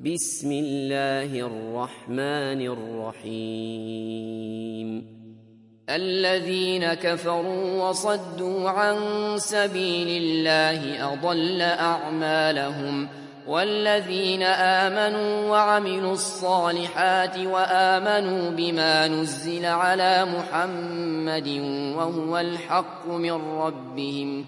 بسم الله الرحمن الرحيم الذين كفروا وصدوا عن سبيل الله أضل أعمالهم والذين آمنوا وعملوا الصالحات وآمنوا بما نزل على محمد وهو الحق من ربهم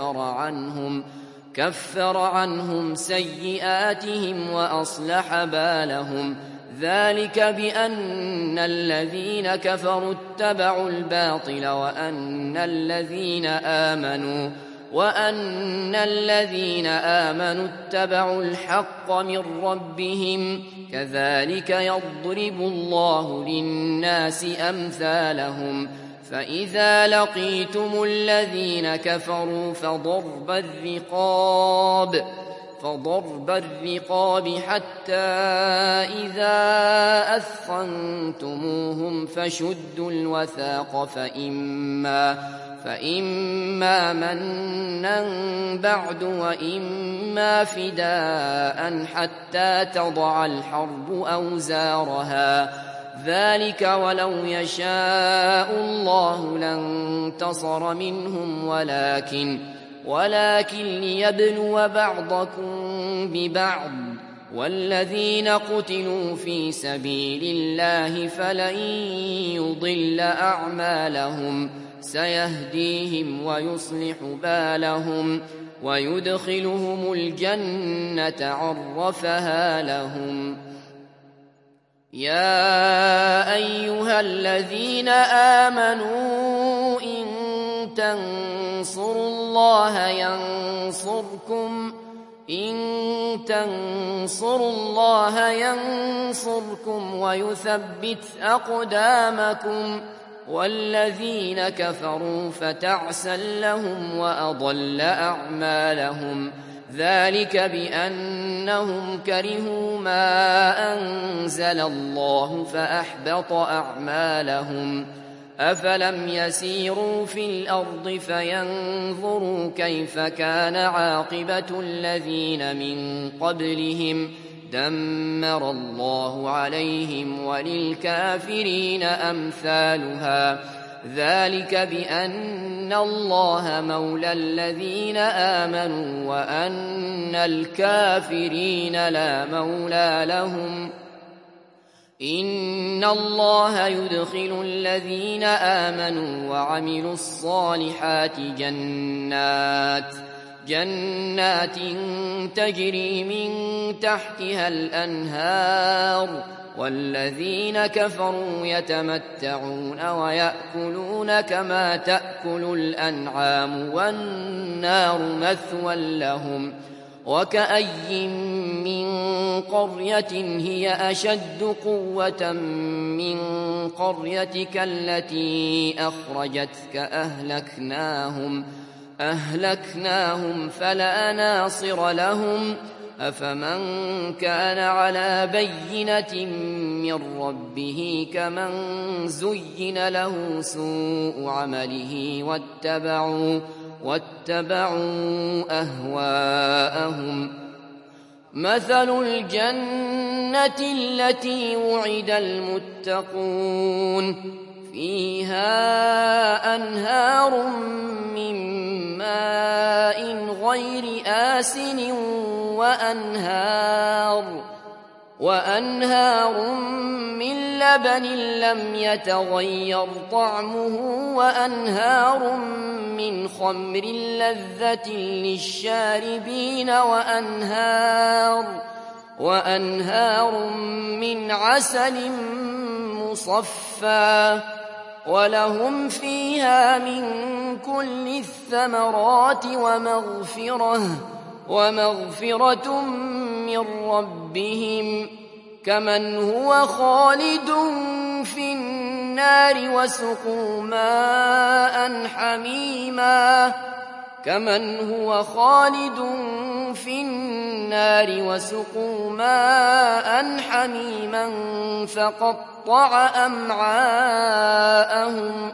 كفر عنهم سيئاتهم وأصلح بالهم ذلك بأن الذين كفروا اتبعوا الباطل وأن الذين آمنوا اتبعوا الحق من ربهم كذلك يضرب الله للناس أمثالهم فإذا لقيتم الذين كفروا فضرب الرقاب حتى إذا أثخنتموهم فشدوا الوثاق فإما منا بعد وإما فداء حتى تضع الحرب أوزارها ذلك ولو يشاء الله لانتصر منهم ولكن ليبلو بعضكم ببعض والذين قتلوا في سبيل الله فلن يضل أعمالهم سيهديهم ويصلح بالهم ويدخلهم الجنة عرفها لهم يا أيها الذين آمنوا إن تنصروا الله ينصركم ويثبت أقدامكم والذين كفروا فتعسا لهم وأضل أعمالهم ذلك بأنهم كرهوا ما أنزل الله فأحبط أعمالهم أفلم يسيروا في الأرض فينظروا كيف كان عاقبة الذين من قبلهم دمر الله عليهم وللكافرين أمثالها ذلك بأن الله مولى الذين آمنوا وأن الكافرين لا مولى لهم إن الله يدخل الذين آمنوا وعملوا الصالحات جنات تجري من تحتها الأنهار والذين كفروا يتمتعون ويأكلون كما تأكل الأنعام والنار مثوى لهم وكأي من قرية هي أشد قوة من قريتك التي أخرجتك أهلكناهم فلا ناصر لهم أفمن كان على بينة من ربه كمن زين له سوء عمله واتبعوا أهواءهم مثل الجنة التي وعد المتقون فيها أنهار من ماء غير آسن وأنهار من لبن لم يتغير طعمه وأنهار من خمر لذة للشاربين وأنهار من عسل مصفى ولهم فيها من كل الثمرات ومغفرة من ربهم كمن هو خالد في النار وسقوا ماء حميما فقطع أمعاءهم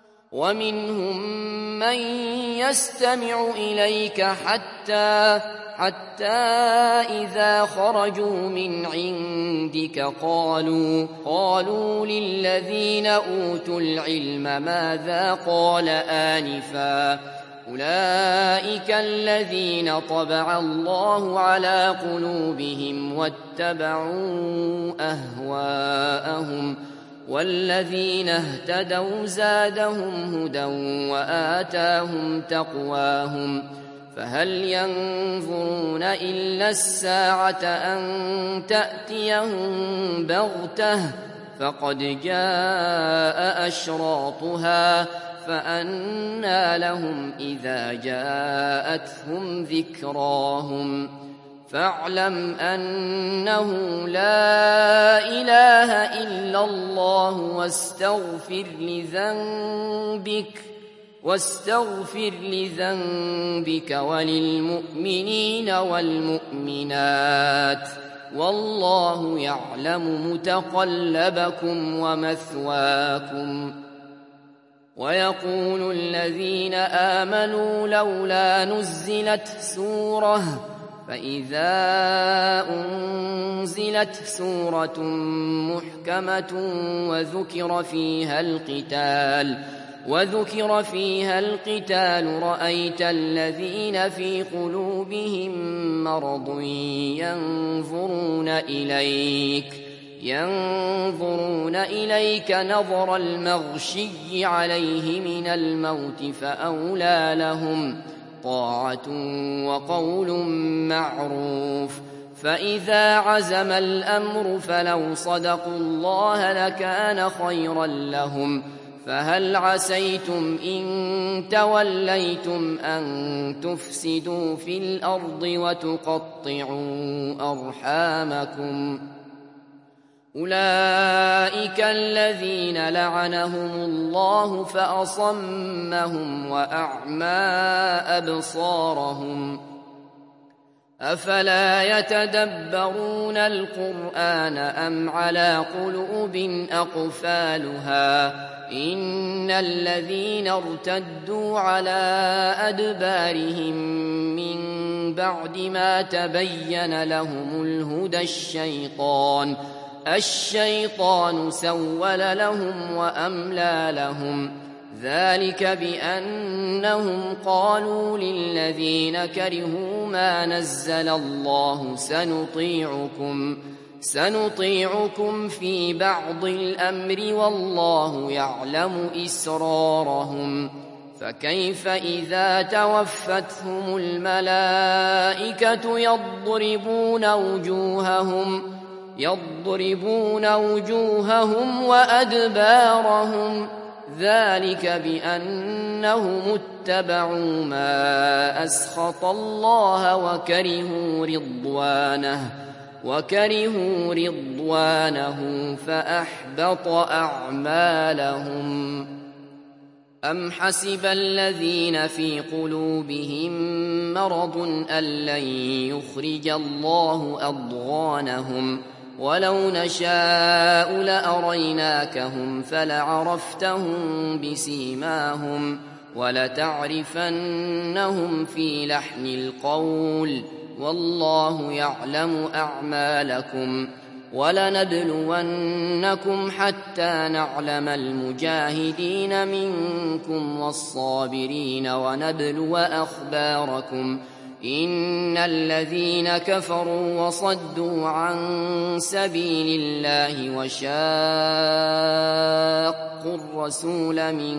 ومنهم من يستمع إليك حتى حتى إذا خرجوا من عندك قالوا للذين أوتوا العلم ماذا قال آنفا أولئك الذين طبع الله على قلوبهم واتبعوا أهواءهم والذين اهتدوا زادهم هدى وآتاهم تقواهم فهل ينظرون إلا الساعة أن تأتيهم بغتة فقد جاء أشراطها فأنى لهم إذا جاءتهم ذكراهم فاعلم أنه لا إله إلا الله واستغفر لذنبك وللمؤمنين والمؤمنات والله يعلم متقلبكم ومثواكم ويقول الذين آمنوا لولا نزلت سورة فإذا أنزلت سورة محكمة وذكر فيها القتال رأيت الذين في قلوبهم مرض ينظرون إليك نظر المغشي عليه من الموت فأولى لهم طاعة وقول معروف فإذا عزم الأمر فلو صدقوا الله لكان خيرا لهم فهل عسيتم إن توليتم أن تفسدوا في الأرض وتقطعوا أرحامكم أولئك الذين لعنهم الله فأصمهم وأعمى أبصارهم أفلا يتدبرون القرآن أم على قلوب أقفالها إن الذين ارتدوا على أدبارهم من بعد ما تبين لهم الهدى الشيطان سول لهم وأملى لهم ذلك بأنهم قالوا للذين كرهوا ما نزل الله سنطيعكم في بعض الأمر والله يعلم إسرارهم فكيف إذا توفتهم الملائكة يضربون وجوههم وأدبارهم ذلك بأنهم اتبعوا ما أسخط الله وكرهوا رضوانه فأحبط أعمالهم أم حسب الذين في قلوبهم مرض أن لن يخرج الله أضغانهم ولو نشاء لأريناكهم فلعرفتهم بسيماهم ولتعرفنهم في لحن القول والله يعلم أعمالكم ولنبلونكم حتى نعلم المجاهدين منكم والصابرين ونبلو أخباركم إن الذين كفروا وصدوا عن سبيل الله وشاقوا الرسول من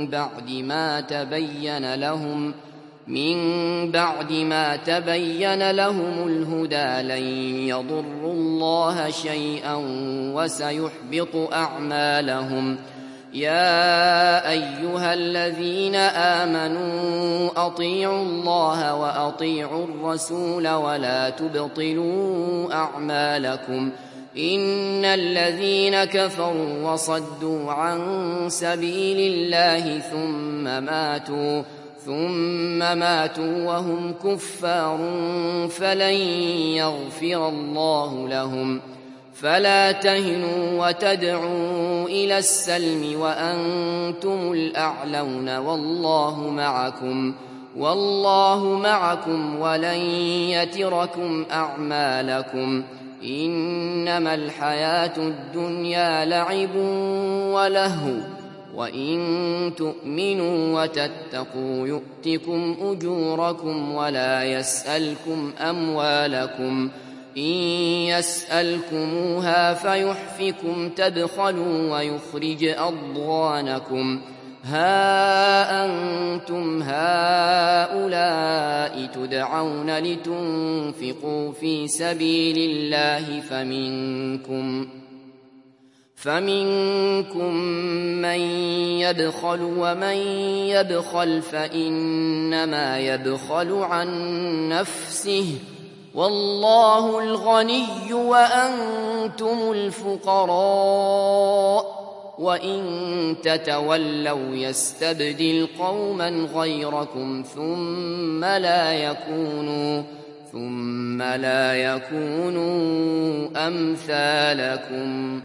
بعد ما تبين لهم الهدى لن يضروا الله شيئا وسيحبط أعمالهم يا أيها الذين آمنوا أطيعوا الله وأطيعوا الرسول ولا تبطلوا أعمالكم إن الذين كفروا وصدوا عن سبيل الله ثم ماتوا وهم كفار فلن يغفر الله لهم فلا تهنوا وتدعوا إلى السلم وأنتم الأعلون والله معكم والله معكم ولن يتركم أعمالكم إنما الحياة الدنيا لعب ولهو وإن تؤمنوا وتتقوا يؤتكم أجوركم ولا يسألكم أموالكم إن يسألكموها فيحفكم تبخلوا ويخرج أضغانكم ها أنتم هؤلاء تدعون لتنفقوا في سبيل الله فمنكم من يبخل ومن يبخل فإنما يبخل عن نفسه والله الغني وأنتم الفقراء وإن تتولوا يستبدل قوما غيركم ثم لا يكونوا أمثالكم